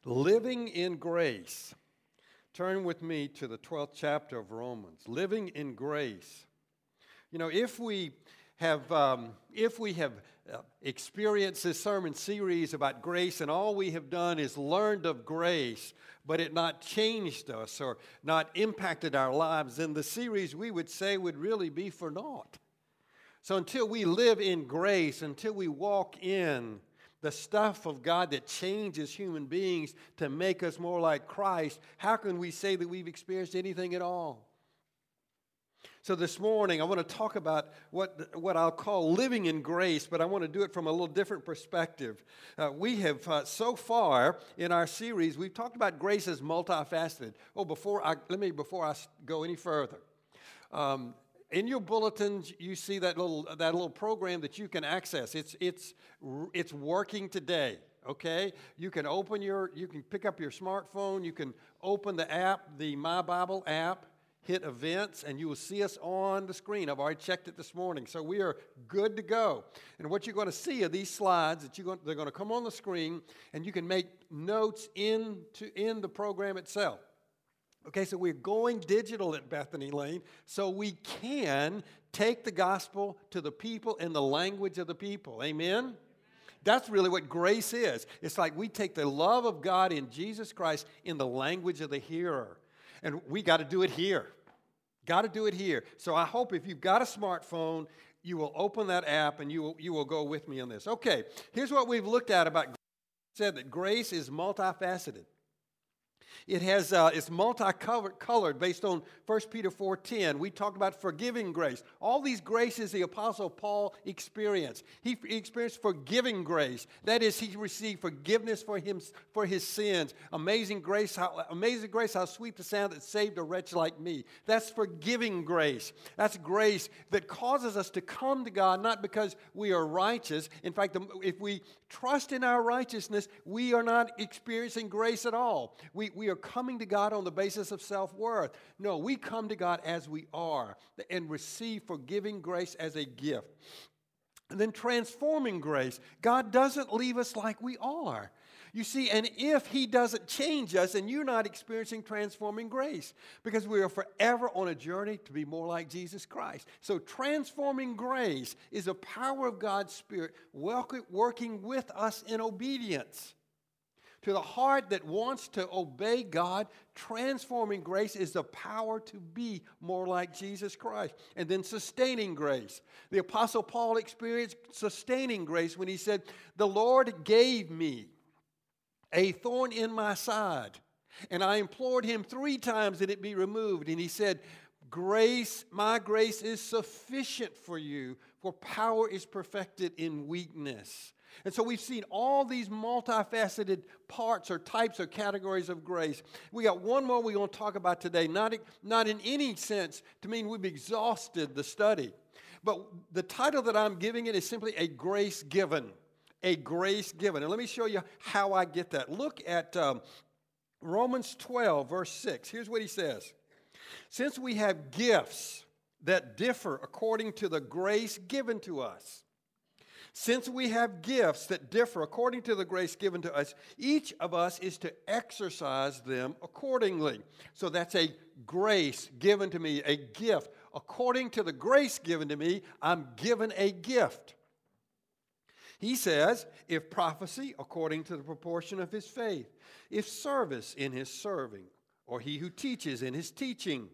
Living in grace. Turn with me to the 12th chapter of Romans. Living in grace. You know, if we have experienced this sermon series about grace and all we have done is learned of grace, but it not changed us or not impacted our lives, then the series we would say would really be for naught. So until we live in grace, until we walk in the stuff of God that changes human beings to make us more like Christ, how can we say that we've experienced anything at all? So this morning, I want to talk about what I'll call living in grace, but I want to do it from a little different perspective. We have, so far in our series, we've talked about grace as multifaceted. Before I go any further, in your bulletins, you see that little program that you can access. It's working today. Okay, you can pick up your smartphone. You can open the app, the My Bible app. Hit events, and you will see us on the screen. I've already checked it this morning, so we are good to go. And what you're going to see are these slides they're going to come on the screen, and you can make notes in the program itself. Okay, so we're going digital at Bethany Lane, so we can take the gospel to the people in the language of the people. Amen? That's really what grace is. It's like we take the love of God in Jesus Christ in the language of the hearer. And we got to do it here. Got to do it here. So I hope if you've got a smartphone, you will open that app and you will go with me on this. Okay, here's what we've looked at about grace. It said that grace is multifaceted. It's multicolored based on 1 Peter 4:10. We talked about forgiving grace. All these graces the Apostle Paul experienced. He experienced forgiving grace. That is, he received forgiveness for his sins. Amazing grace, how sweet the sound that saved a wretch like me. That's forgiving grace. That's grace that causes us to come to God not because we are righteous. In fact, if we trust in our righteousness, we are not experiencing grace at all. We are coming to God on the basis of self-worth. No, we come to God as we are and receive forgiving grace as a gift. And then transforming grace. God doesn't leave us like we are. You see, and if He doesn't change us, then you're not experiencing transforming grace because we are forever on a journey to be more like Jesus Christ. So transforming grace is the power of God's Spirit working with us in obedience. To the heart that wants to obey God, transforming grace is the power to be more like Jesus Christ. And then sustaining grace. The Apostle Paul experienced sustaining grace when he said, "The Lord gave me a thorn in my side, and I implored Him 3 times that it be removed. And He said, my grace is sufficient for you, for power is perfected in weakness." And so we've seen all these multifaceted parts or types or categories of grace. We got one more we're going to talk about today, not in any sense to mean we've exhausted the study. But the title that I'm giving it is simply a grace given. A grace given. And let me show you how I get that. Look at Romans 12, verse 6. Here's what he says. "Since we have gifts that differ according to the grace given to us, since we have gifts that differ according to the grace given to us, each of us is to exercise them accordingly." So that's a grace given to me, a gift. According to the grace given to me, I'm given a gift. He says, if prophecy, according to the proportion of his faith, if service, in his serving, or he who teaches, in his teaching,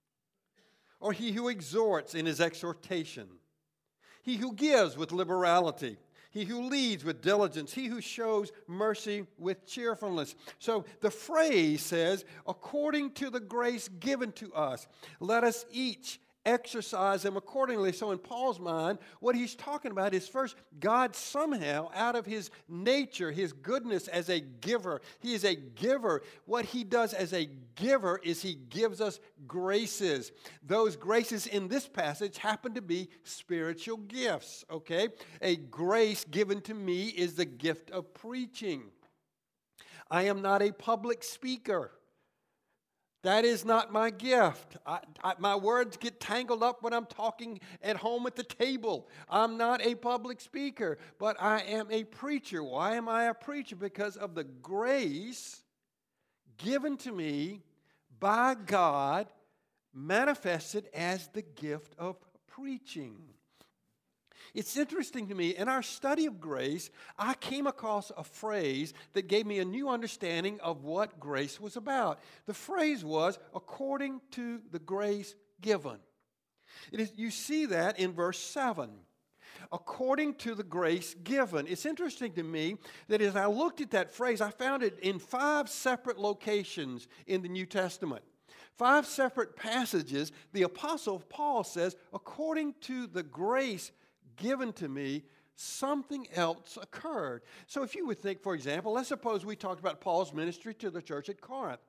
or he who exhorts, in his exhortation, he who gives with liberality, he who leads with diligence, he who shows mercy with cheerfulness. So the phrase says, according to the grace given to us, let us each exercise them accordingly. So in Paul's mind, what he's talking about is first, God somehow, out of His nature, His goodness as a giver, He is a giver. What He does as a giver is He gives us graces. Those graces in this passage happen to be spiritual gifts, okay? A grace given to me is the gift of preaching. I am not a public speaker. That is not my gift. My words get tangled up when I'm talking at home at the table. I'm not a public speaker, but I am a preacher. Why am I a preacher? Because of the grace given to me by God, manifested as the gift of preaching. It's interesting to me, in our study of grace, I came across a phrase that gave me a new understanding of what grace was about. The phrase was, according to the grace given. You see that in verse 7. According to the grace given. It's interesting to me that as I looked at that phrase, I found it in 5 separate locations in the New Testament. 5 separate passages, the Apostle Paul says, according to the grace given to me, something else occurred. So if you would think, for example, let's suppose we talked about Paul's ministry to the church at Corinth.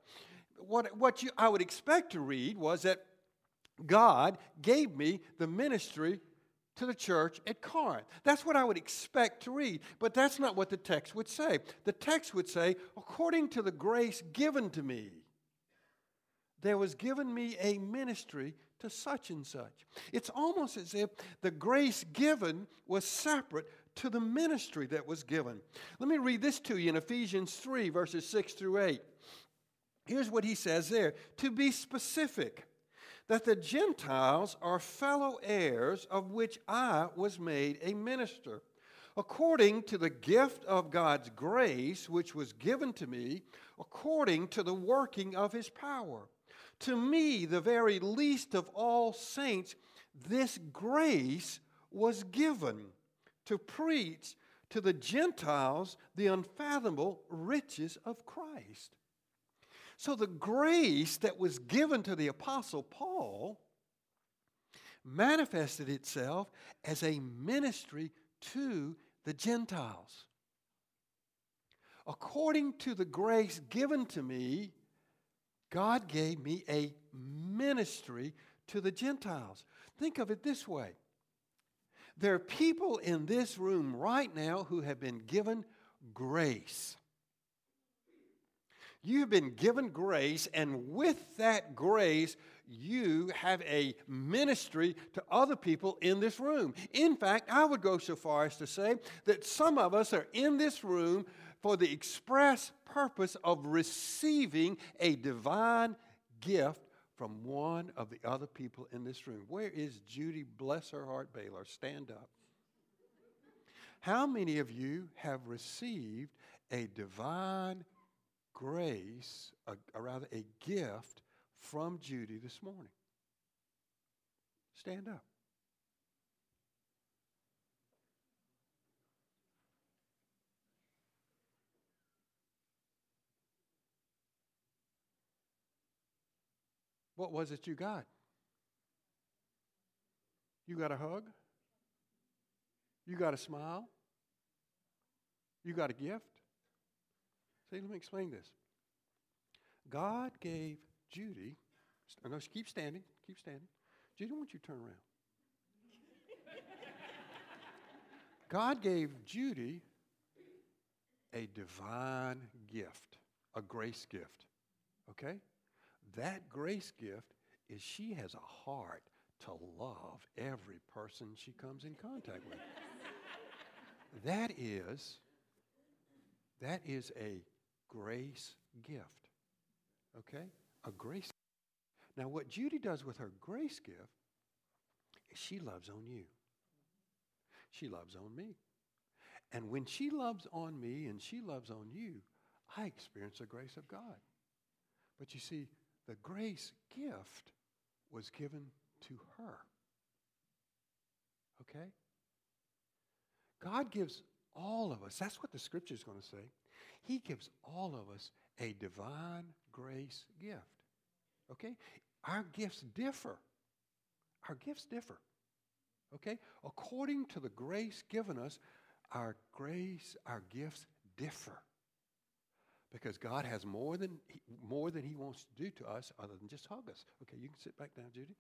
I would expect to read was that God gave me the ministry to the church at Corinth. That's what I would expect to read, but that's not what the text would say. The text would say, according to the grace given to me, there was given me a ministry to such and such. It's almost as if the grace given was separate to the ministry that was given. Let me read this to you in Ephesians 3, verses 6 through 8. Here's what he says there. To be specific, that the Gentiles are fellow heirs of which I was made a minister, according to the gift of God's grace which was given to me, according to the working of his power. To me, the very least of all saints, this grace was given to preach to the Gentiles the unfathomable riches of Christ. So the grace that was given to the Apostle Paul manifested itself as a ministry to the Gentiles. According to the grace given to me, God gave me a ministry to the Gentiles. Think of it this way. There are people in this room right now who have been given grace. You have been given grace, and with that grace, you have a ministry to other people in this room. In fact, I would go so far as to say that some of us are in this room for the express purpose of receiving a divine gift from one of the other people in this room. Where is Judy, bless her heart, Baylor? Stand up. How many of you have received a divine grace, or rather a gift from Judy this morning? Stand up. What was it you got? You got a hug? You got a smile? You got a gift? See, let me explain this. God gave Judy, no, keep standing. Judy, why don't you turn around? God gave Judy a divine gift, a grace gift, okay? That grace gift is she has a heart to love every person she comes in contact with. That is a grace gift, okay? A grace. Now, what Judy does with her grace gift is she loves on you. She loves on me. And when she loves on me and she loves on you, I experience the grace of God. But you see, the grace gift was given to her. Okay? God gives all of us, that's what the scripture is going to say. He gives all of us a divine grace gift. Okay? Our gifts differ. Our gifts differ. Okay? According to the grace given us, our gifts differ. Because God has more than he wants to do to us other than just hug us. Okay, you can sit back down, Judy.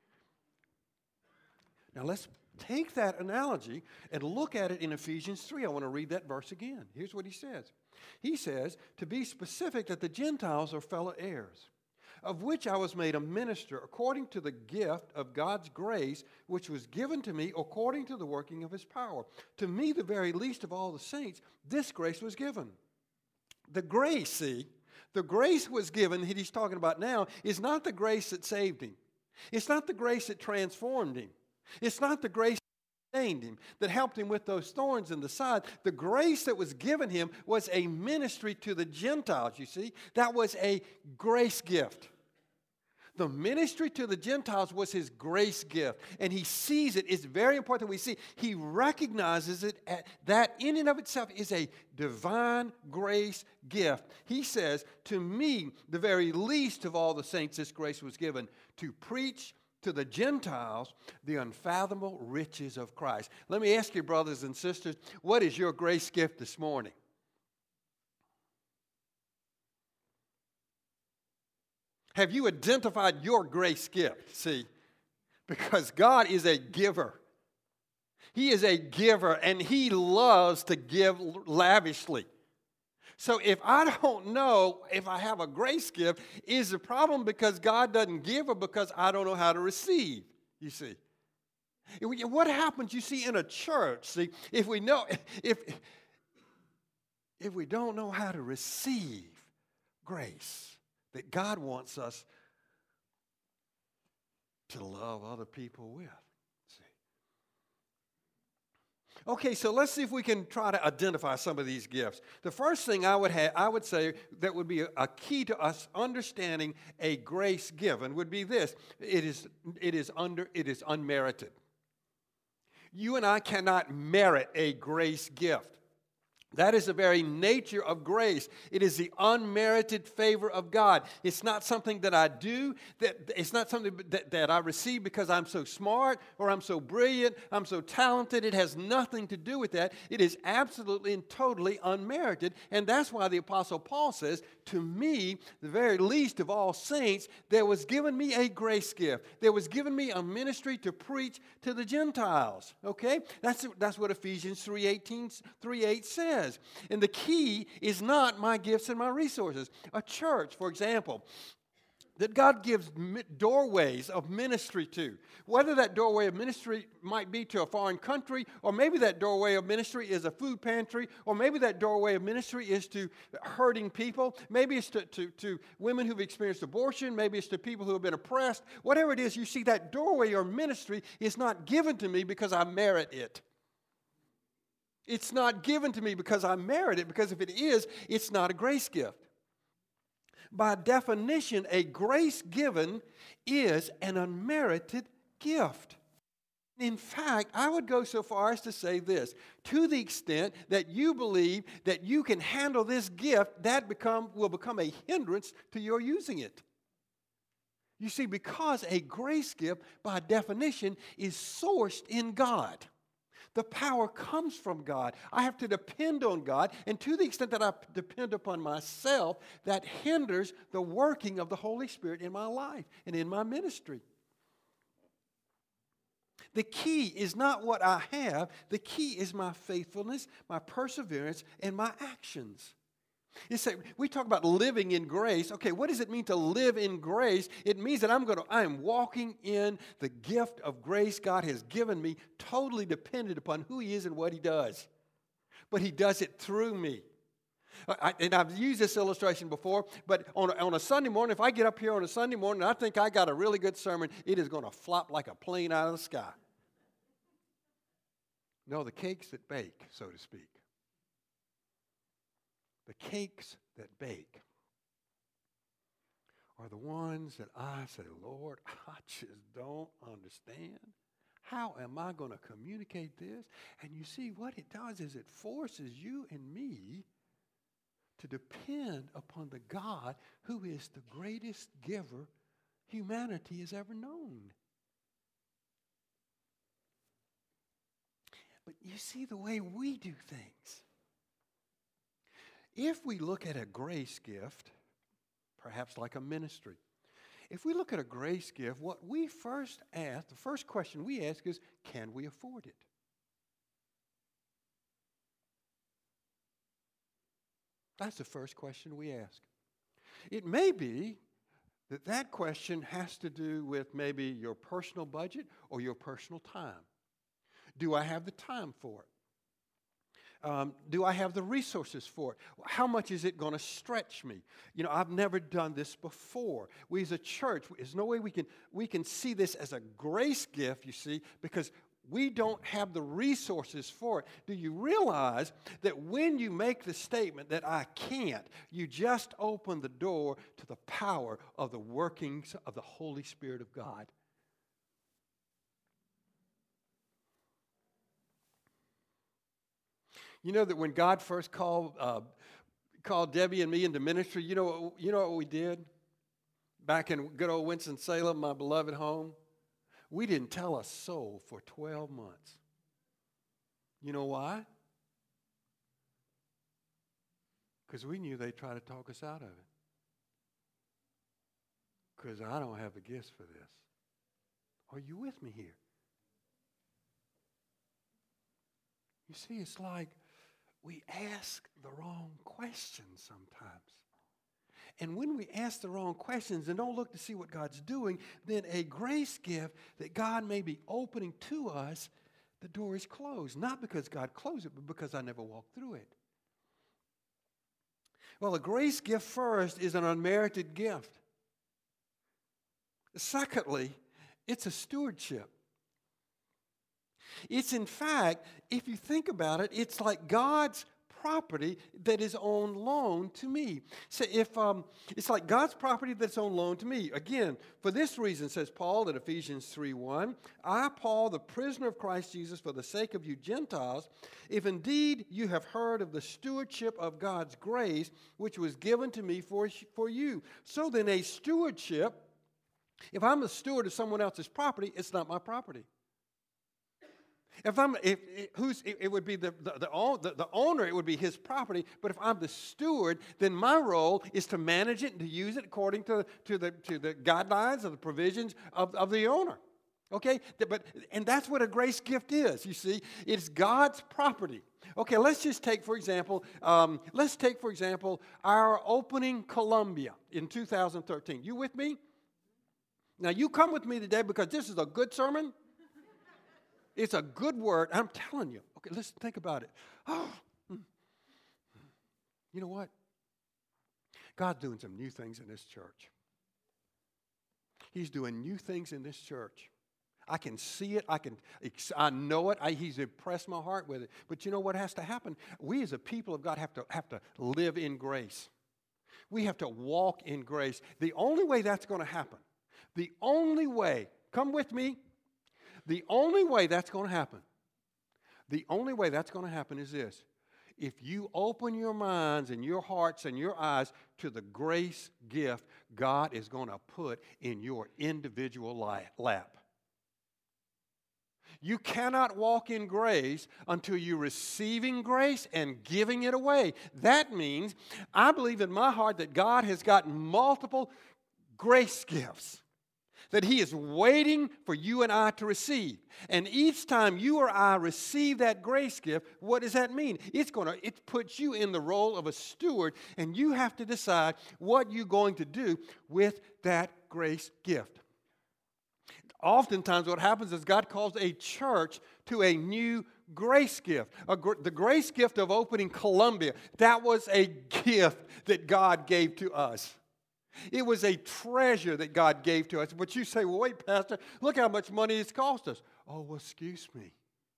Now let's take that analogy and look at it in Ephesians 3. I want to read that verse again. Here's what he says. He says, to be specific, that the Gentiles are fellow heirs. of which I was made a minister according to the gift of God's grace, which was given to me according to the working of his power. To me, the very least of all the saints, this grace was given. The grace, see, the grace was given that he's talking about now is not the grace that saved him. It's not the grace that transformed him. It's not the grace that sustained him, that helped him with those thorns in the side. The grace that was given him was a ministry to the Gentiles, you see. That was a grace gift. The ministry to the Gentiles was his grace gift. And he sees it. It's very important that we see. He recognizes it. That in and of itself is a divine grace gift. He says, to me, the very least of all the saints, this grace was given to preach to the Gentiles the unfathomable riches of Christ. Let me ask you, brothers and sisters, what is your grace gift this morning? Have you identified your grace gift? See, because God is a giver. He is a giver, and he loves to give lavishly. So if I don't know if I have a grace gift, is the problem because God doesn't give or because I don't know how to receive? You see. What happens, you see, in a church, see, if we don't know how to receive grace that God wants us to love other people with. See? Okay, so let's see if we can try to identify some of these gifts. The first thing I would say that would be a key to us understanding a grace given would be this: it is unmerited. You and I cannot merit a grace gift. That is the very nature of grace. It is the unmerited favor of God. It's not something that I do. It's not something that I receive because I'm so smart or I'm so brilliant, I'm so talented. It has nothing to do with that. It is absolutely and totally unmerited. And that's why the Apostle Paul says, to me, the very least of all saints, there was given me a grace gift. There was given me a ministry to preach to the Gentiles. Okay? That's what Ephesians 3:8 says. And the key is not my gifts and my resources. A church, for example, that God gives doorways of ministry to. Whether that doorway of ministry might be to a foreign country, or maybe that doorway of ministry is a food pantry, or maybe that doorway of ministry is to hurting people, maybe it's to women who've experienced abortion, maybe it's to people who have been oppressed. Whatever it is, you see, that doorway or ministry is not given to me because I merit it. It's not given to me because I merit it, because if it is, it's not a grace gift. By definition, a grace given is an unmerited gift. In fact, I would go so far as to say this: to the extent that you believe that you can handle this gift, that will become a hindrance to your using it. You see, because a grace gift, by definition, is sourced in God. The power comes from God. I have to depend on God, and to the extent that I depend upon myself, that hinders the working of the Holy Spirit in my life and in my ministry. The key is not what I have. The key is my faithfulness, my perseverance, and my actions. We talk about living in grace. Okay, what does it mean to live in grace? It means that I am walking in the gift of grace God has given me, totally dependent upon who He is and what He does. But He does it through me. And I've used this illustration before, but on a Sunday morning, if I get up here on a Sunday morning and I think I got a really good sermon, it is going to flop like a plane out of the sky. No, the cakes that bake, so to speak. The cakes that bake are the ones that I say, Lord, I just don't understand. How am I going to communicate this? And you see, what it does is it forces you and me to depend upon the God who is the greatest giver humanity has ever known. But you see the way we do things. If we look at a grace gift, perhaps like a ministry, if we look at a grace gift, what we first ask, the first question we ask is, can we afford it? That's the first question we ask. It may be that question has to do with maybe your personal budget or your personal time. Do I have the time for it? Do I have the resources for it? How much is it going to stretch me? You know, I've never done this before. We as a church, there's no way we can see this as a grace gift, you see, because we don't have the resources for it. Do you realize that when you make the statement that I can't, you just open the door to the power of the workings of the Holy Spirit of God? You know that when God first called Debbie and me into ministry, you know what we did? Back in good old Winston-Salem, my beloved home, we didn't tell a soul for 12 months. You know why? Because we knew they'd try to talk us out of it. Because I don't have the gifts for this. Are you with me here? You see, it's like we ask the wrong questions sometimes. And when we ask the wrong questions and don't look to see what God's doing, then a grace gift that God may be opening to us, the door is closed. Not because God closed it, but because I never walked through it. Well, a grace gift first is an unmerited gift. Secondly, it's a stewardship. It's, in fact, if you think about it, it's like God's property that is on loan to me. So it's like God's property that's on loan to me. Again, for this reason, says Paul in Ephesians 3:1, I, Paul, the prisoner of Christ Jesus, for the sake of you Gentiles, if indeed you have heard of the stewardship of God's grace, which was given to me for you. So then a stewardship, if I'm a steward of someone else's property, it's not my property. It would be the owner, it would be his property. But if I'm the steward, then my role is to manage it and to use it according to the guidelines of the provisions of the owner. Okay, and that's what a grace gift is. You see, it's God's property. Okay, let's just take for example, our opening Columbia in 2013. You with me? Now you come with me today because this is a good sermon. It's a good word. I'm telling you. Okay, let's think about it. Oh, you know what? God's doing some new things in this church. He's doing new things in this church. I can see it. I know it. He's impressed my heart with it. But you know what has to happen? We as a people of God have to live in grace. We have to walk in grace. The only way that's going to happen, come with me, the only way that's going to happen is this. If you open your minds and your hearts and your eyes to the grace gift God is going to put in your individual lap. You cannot walk in grace until you're receiving grace and giving it away. That means I believe in my heart that God has got multiple grace gifts that He is waiting for you and I to receive. And each time you or I receive that grace gift, what does that mean? It puts you in the role of a steward, and you have to decide what you're going to do with that grace gift. Oftentimes what happens is God calls a church to a new grace gift. The grace gift of opening Columbia, that was a gift that God gave to us. It was a treasure that God gave to us. But you say, well, wait, Pastor, look how much money it's cost us. Oh, well, excuse me.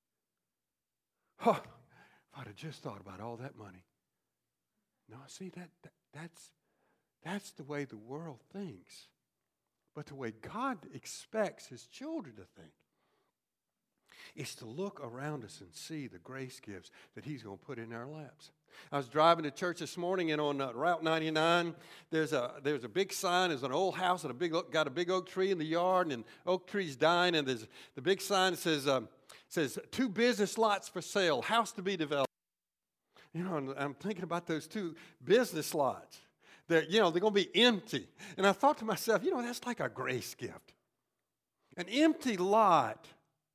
If I'd have just thought about all that money. No, see, that's the way the world thinks. But the way God expects His children to think is to look around us and see the grace gifts that He's going to put in our laps. I was driving to church this morning, and on Route 99, there's a big sign. There's an old house and got a big oak tree in the yard, and oak tree's dying. And there's the big sign that says 2 business lots for sale, house to be developed. You know, and I'm thinking about those 2 business lots. They're going to be empty. And I thought to myself, that's like a grace gift. An empty lot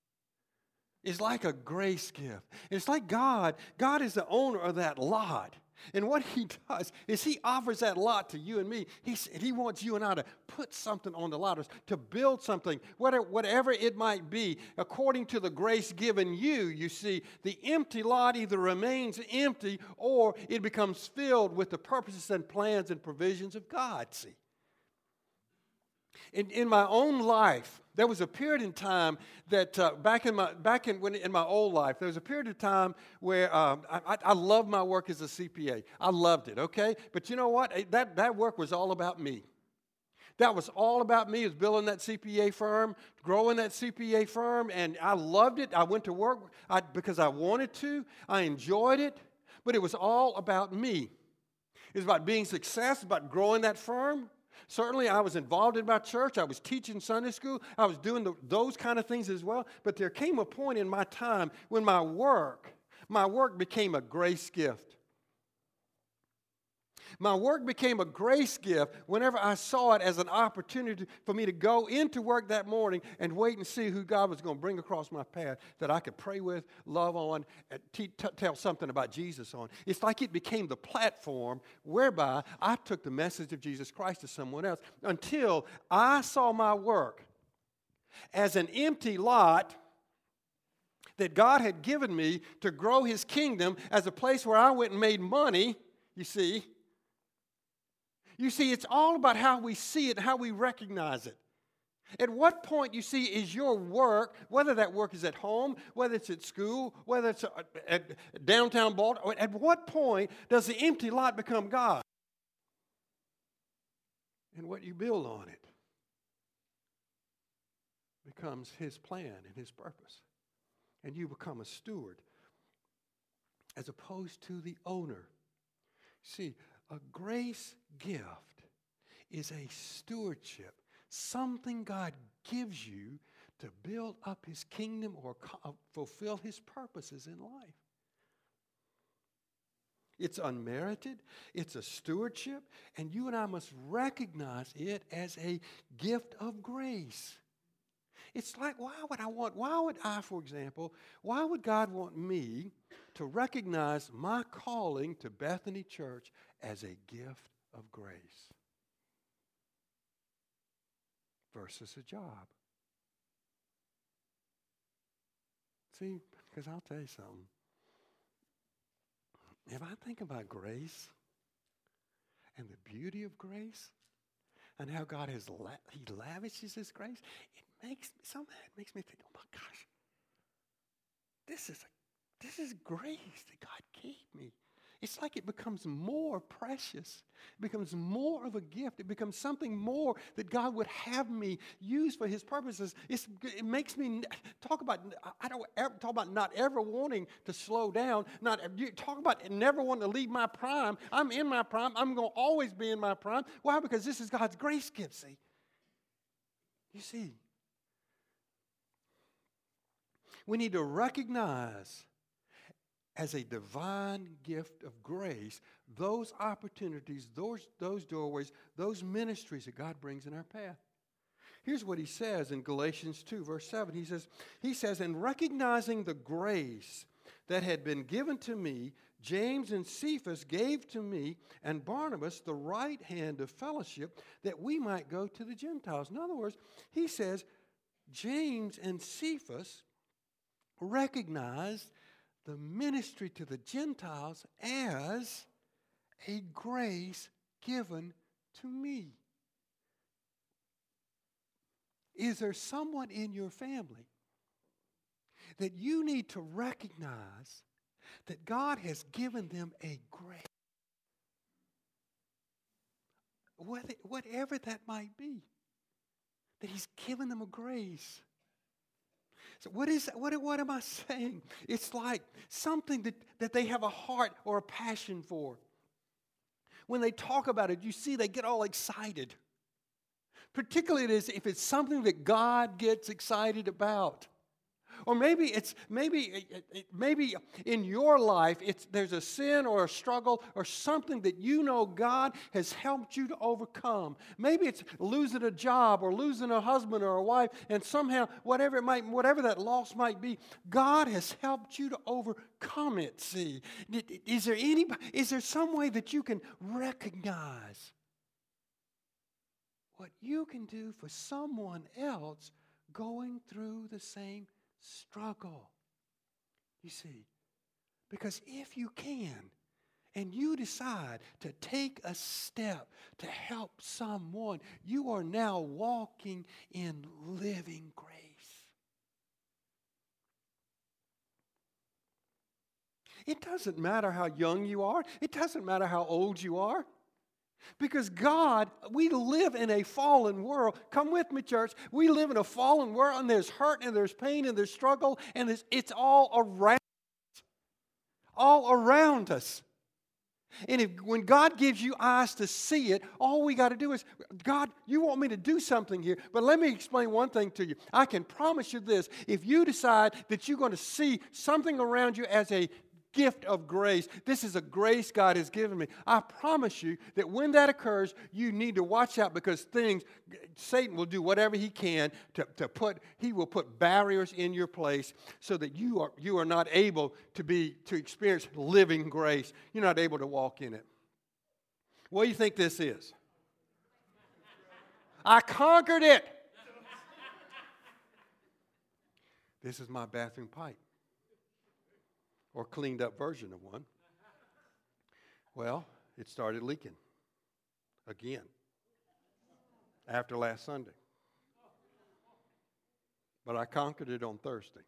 is like a grace gift. It's like God is the owner of that lot. And what he does is he offers that lot to you and me. He wants you and I to put something on the lot, to build something, whatever it might be, according to the grace given you. You see, the empty lot either remains empty or it becomes filled with the purposes and plans and provisions of God. See, in my own life, there was a period in time that in my old life, there was a period of time where I loved my work as a CPA. I loved it, okay? But you know what? That work was all about me. That was all about me. It was building that CPA firm, growing that CPA firm, and I loved it. I went to work because I wanted to. I enjoyed it, but it was all about me. It was about being successful, about growing that firm. Certainly, I was involved in my church. I was teaching Sunday school. I was doing those kind of things as well. But there came a point in my time when my work became a grace gift. My work became a grace gift whenever I saw it as an opportunity for me to go into work that morning and wait and see who God was going to bring across my path that I could pray with, love on, and tell something about Jesus on. It's like it became the platform whereby I took the message of Jesus Christ to someone else until I saw my work as an empty lot that God had given me to grow His kingdom, as a place where I went and made money, you see. You see, it's all about how we see it and how we recognize it. At what point, you see, is your work, whether that work is at home, whether it's at school, whether it's at downtown Baltimore, at what point does the empty lot become God? And what you build on it becomes His plan and His purpose. And you become a steward as opposed to the owner. See, a grace gift is a stewardship, something God gives you to build up His kingdom or fulfill His purposes in life. It's unmerited, it's a stewardship, and you and I must recognize it as a gift of grace. It's like, why would God want me to recognize my calling to Bethany Church as a gift of grace versus a job? See, because I'll tell you something. If I think about grace and the beauty of grace and how God He lavishes His grace, it makes me think, oh my gosh, this is grace that God gave me. It's like it becomes more precious. It becomes more of a gift. It becomes something more that God would have me use for His purposes. It makes me talk about, I don't ever talk about not ever wanting to slow down. You talk about never wanting to leave my prime. I'm in my prime. I'm going to always be in my prime. Why? Because this is God's grace gift, see. You see, we need to recognize as a divine gift of grace those opportunities, those doorways, those ministries that God brings in our path. Here's what he says in Galatians 2, verse 7. He says, "In recognizing the grace that had been given to me, James and Cephas gave to me and Barnabas the right hand of fellowship that we might go to the Gentiles." In other words, he says, James and Cephas recognized the ministry to the Gentiles as a grace given to me. Is there someone in your family that you need to recognize that God has given them a grace? Whatever that might be, that He's given them a grace. So what am I saying? It's like something that they have a heart or a passion for. When they talk about it, you see they get all excited. Particularly if it's something that God gets excited about. Or maybe maybe in your life there's a sin or a struggle or something that you know God has helped you to overcome. Maybe it's losing a job or losing a husband or a wife, and somehow whatever that loss might be, God has helped you to overcome it. See, is there some way that you can recognize what you can do for someone else going through the same struggle? You see, because if you can, and you decide to take a step to help someone, you are now walking in living grace. It doesn't matter how young you are. It doesn't matter how old you are. Because God, we live in a fallen world. Come with me, church. We live in a fallen world, and there's hurt, and there's pain, and there's struggle, and it's all around us. And when God gives you eyes to see it, all we got to do is, God, you want me to do something here, but let me explain one thing to you. I can promise you this. If you decide that you're going to see something around you as a gift of grace, this is a grace God has given me, I promise you that when that occurs, you need to watch out, because Satan will do whatever he can he will put barriers in your place so that you are not able to experience living grace. You're not able to walk in it. What do you think this is? I conquered it. This is my bathroom pipe. Or cleaned up version of one. Well, it started leaking again after last Sunday. But I conquered it on Thursday.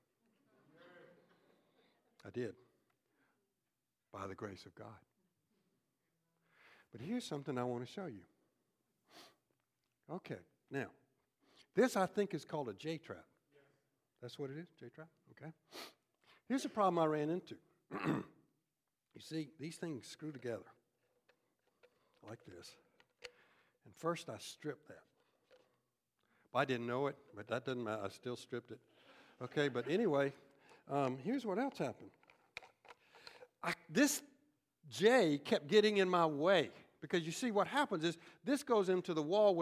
I did. By the grace of God. But here's something I want to show you. Okay, now, this I think is called a J-trap. That's what it is, J-trap? Okay. Here's a problem I ran into. You see, these things screw together like this. And first I stripped that. I didn't know it, but that doesn't matter. I still stripped it. Okay, but anyway, here's what else happened. This J kept getting in my way, because you see what happens is this goes into the wall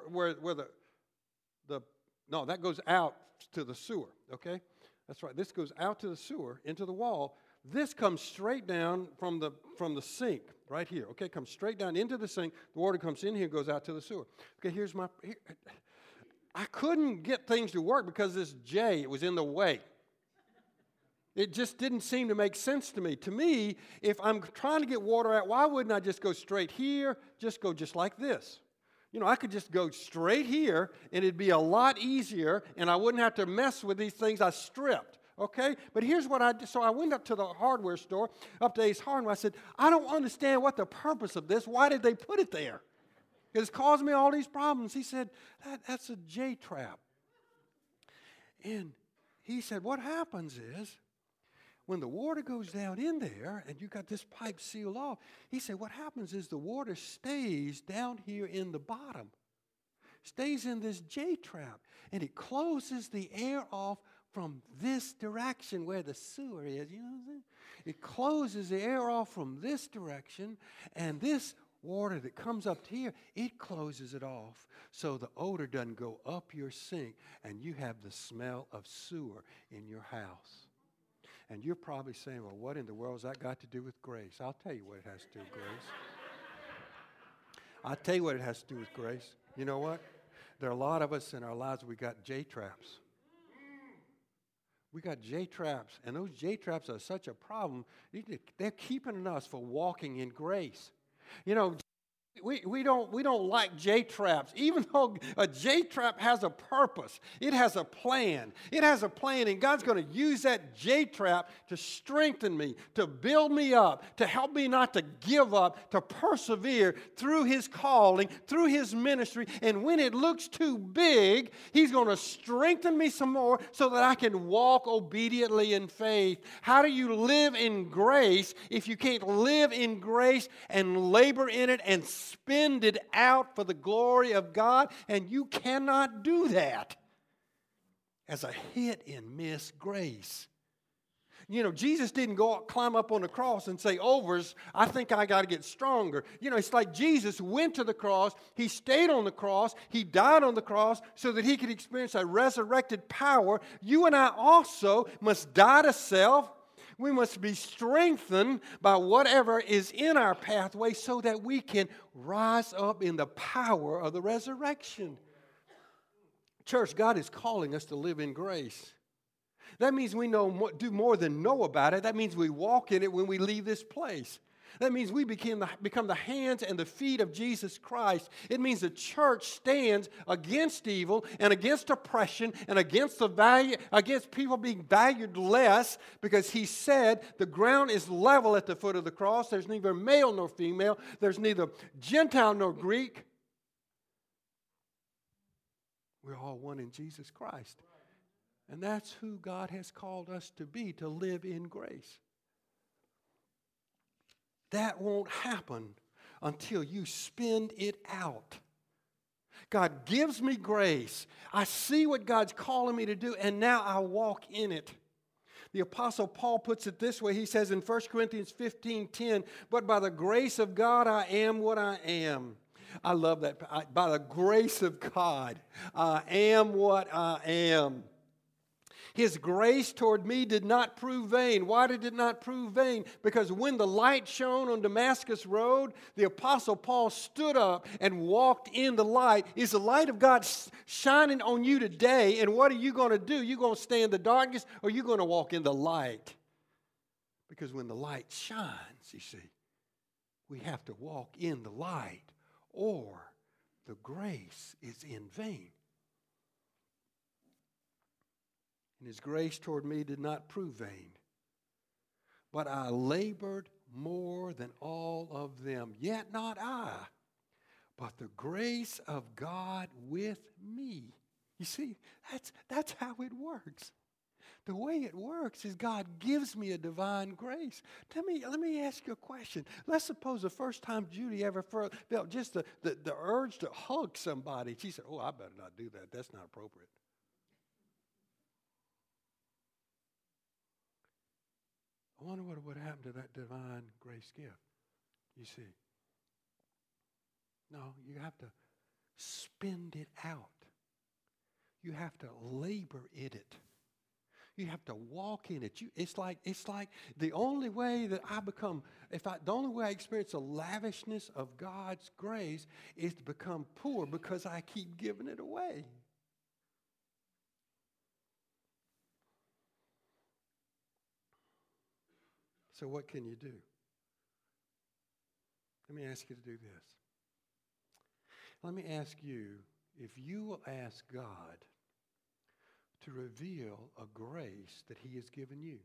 that goes out to the sewer, okay? That's right. This goes out to the sewer, into the wall. This comes straight down from the sink right here. Okay, comes straight down into the sink. The water comes in here, goes out to the sewer. Okay, I couldn't get things to work because this J, it was in the way. It just didn't seem to make sense to me. To me, if I'm trying to get water out, why wouldn't I just go straight here, just go just like this? You know, I could just go straight here, and it'd be a lot easier, and I wouldn't have to mess with these things I stripped, okay? But here's what I did. So I went up to the hardware store, up to Ace Hardware. I said, I don't understand what the purpose of this. Why did they put it there? It's caused me all these problems. He said, that's a J-trap. And he said, what happens is, when the water goes down in there and you got this pipe sealed off, he said what happens is the water stays down here in the bottom, stays in this J-trap, and it closes the air off from this direction where the sewer is, you know what I'm saying? It closes the air off from this direction, and this water that comes up here, it closes it off so the odor doesn't go up your sink and you have the smell of sewer in your house. And you're probably saying, well, what in the world has that got to do with grace? I'll tell you what it has to do with grace. I'll tell you what it has to do with grace. You know what? There are a lot of us in our lives, we got J-traps. We got J-traps, and those J-traps are such a problem. They're keeping us from walking in grace. You know, we don't like J-traps, even though a J-trap has a purpose. It has a plan. It has a plan, and God's going to use that J-trap to strengthen me, to build me up, to help me not to give up, to persevere through His calling, through His ministry. And when it looks too big, He's going to strengthen me some more so that I can walk obediently in faith. How do you live in grace if you can't live in grace and labor in it and spend it out for the glory of God? And you cannot do that. as a hit and miss grace. You know, Jesus didn't climb up on the cross and say, Overs, I think I got to get stronger. You know, it's like Jesus went to the cross. He stayed on the cross. He died on the cross so that he could experience a resurrected power. You and I also must die to self. We must be strengthened by whatever is in our pathway so that we can rise up in the power of the resurrection. Church, God is calling us to live in grace. That means we do more than know about it. That means we walk in it when we leave this place. That means we become the hands and the feet of Jesus Christ. It means the church stands against evil and against oppression and against people being valued less, because he said the ground is level at the foot of the cross. There's neither male nor female. There's neither Gentile nor Greek. We're all one in Jesus Christ. And that's who God has called us to be, to live in grace. That won't happen until you spend it out. God gives me grace. I see what God's calling me to do, and now I walk in it. The Apostle Paul puts it this way. He says in 1 Corinthians 15:10, "But by the grace of God I am what I am." I love that. By the grace of God, I am what I am. His grace toward me did not prove vain. Why did it not prove vain? Because when the light shone on Damascus Road, the Apostle Paul stood up and walked in the light. Is the light of God shining on you today? And what are you going to do? You going to stay in the darkness, or are you going to walk in the light? Because when the light shines, you see, we have to walk in the light, or the grace is in vain. And his grace toward me did not prove vain, but I labored more than all of them. Yet not I, but the grace of God with me. You see, that's how it works. The way it works is God gives me a divine grace. Let me ask you a question. Let's suppose the first time Judy ever felt just the urge to hug somebody. She said, "Oh, I better not do that. That's not appropriate." I wonder what would happen to that divine grace gift. You see. No, you have to spend it out. You have to labor in it. You have to walk in it. It's like the only way that the only way I experience the lavishness of God's grace is to become poor, because I keep giving it away. So what can you do? Let me ask you to do this. Let me ask you if you will ask God to reveal a grace that he has given you.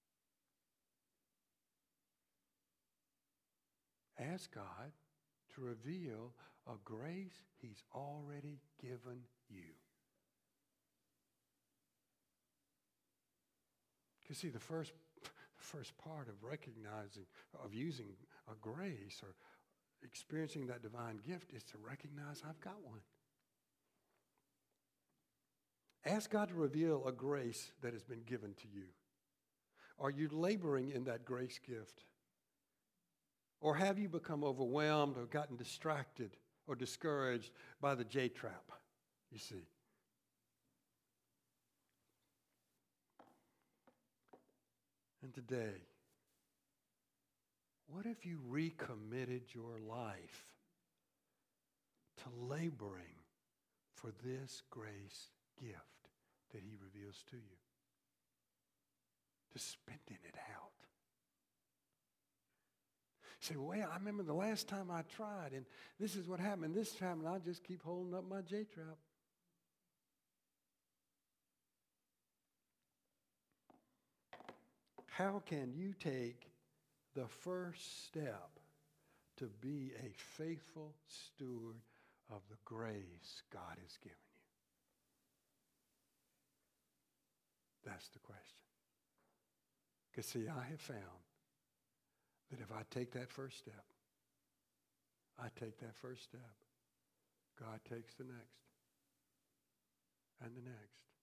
Ask God to reveal a grace he's already given you. Because see, the first part of recognizing, of using a grace or experiencing that divine gift is to recognize I've got one. Ask God to reveal a grace that has been given to you. Are you laboring in that grace gift? Or have you become overwhelmed or gotten distracted or discouraged by the J-trap, you see? And today, what if you recommitted your life to laboring for this grace gift that he reveals to you? To spending it out. You say, well, I remember the last time I tried, and this is what happened. This time, and I just keep holding up my J-trap. How can you take the first step to be a faithful steward of the grace God has given you? That's the question. Because see, I have found that if I take that first step, God takes the next, and the next,